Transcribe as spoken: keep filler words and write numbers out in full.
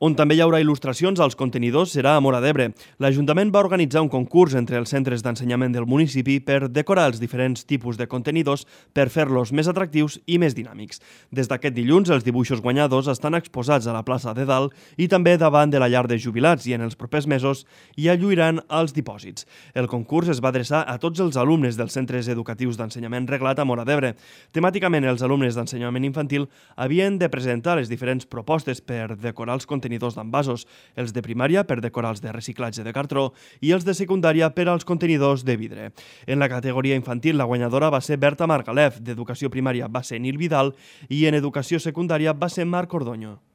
On també hi haurà il·lustracions als contenidors serà a Móra d'Ebre. L'Ajuntament va organitzar un concurs entre els centres d'ensenyament del municipi per decorar els diferents tipus de contenidors per fer-los més atractius i més dinàmics. Des d'aquest dilluns, els dibuixos guanyadors estan exposats a la plaça de Dalt i també davant de la llar de jubilats i en els propers mesos hi alluiran els dipòsits. El concurs es va adreçar a tots els alumnes dels centres educatius d'ensenyament reglat a Móra d'Ebre. Temàticament, els alumnes d'ensenyament infantil havien de presentar les diferents propostes per decorar els contenidors d'envasos, els de primària per decorar els de reciclatge de cartró i els de secundària per als contenidors de vidre. En la categoria infantil, la guanyadora va ser Berta Margalef, d'educació primària va ser Nil Vidal i en educació secundària va ser Marc Ordoño.